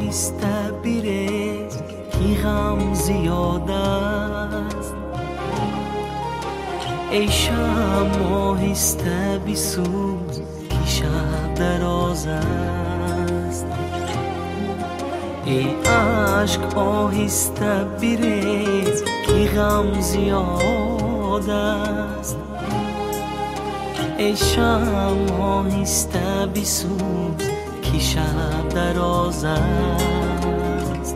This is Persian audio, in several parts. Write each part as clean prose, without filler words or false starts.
آهسته بیریز که غم زیاد است. ای شمع آهسته بسوز که شب دراز است. ای عشق آهسته بریز که غم زیاد است. ای شمع آهسته بسوز که شب دراز است.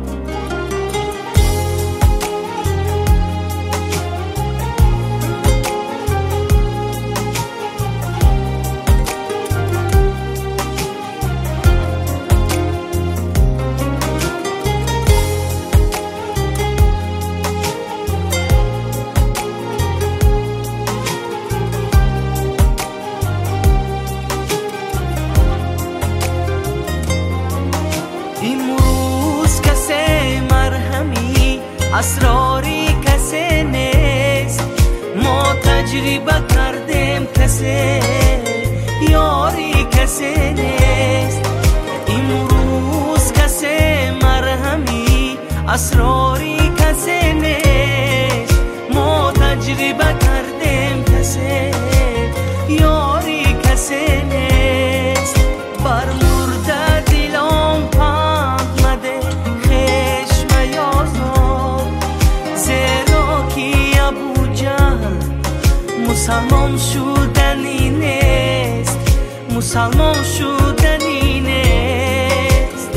امروز کسی مرهمی اسراری کسی نیست. ما تجربه کردیم کسی یاری کسی نیست. امروز کسی مرهمی اسراری کسی نیست. ما تجربه کردیم کسی یاری کسی نیست. بر مرده دلم پند مده خشم یازم، زیرا که ابو جهل مسلمان شدنی نیست. مسلمان شدنی نیست.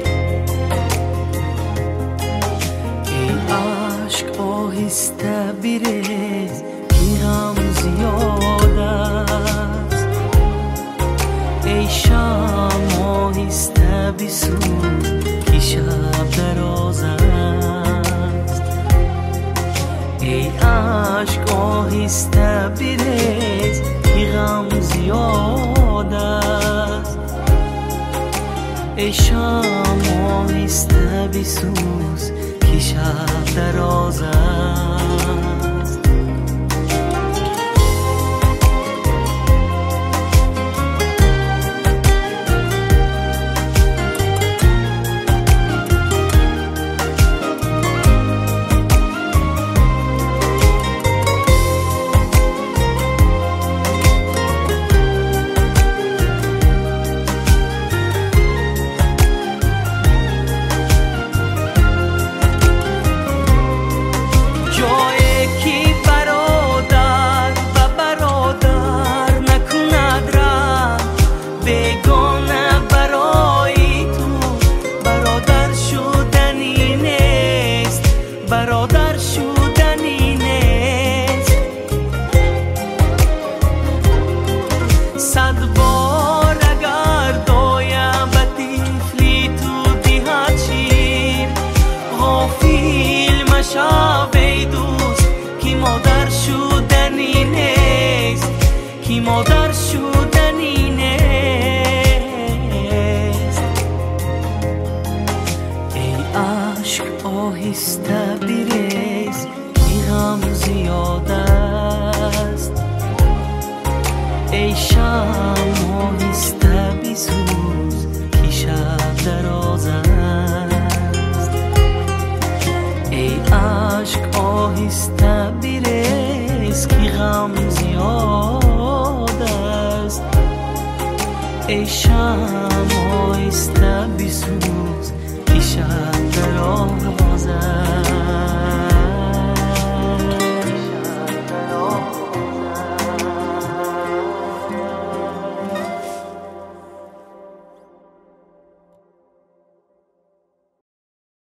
ای عشق آهسته بریز که غم زیاد است. ای شمع آهسته بسوز که شب دراز است. ای عشق آهسته بریز که غم زیاد است. ای شمع آهسته بسوز که شب دراز است. برادر شدنی نیست. صد بار اگر دایم به طفلی تو دهد شیر، غافل مشو ای دوست که مادر شدنی نیست. که مادر شدنی نیست. ای عشق آهسته بریز که غم زیاد است. ای شمع آهسته بسوز که شب دراز است. ای عشق آهسته بریز که غم زیاد است. ای شمع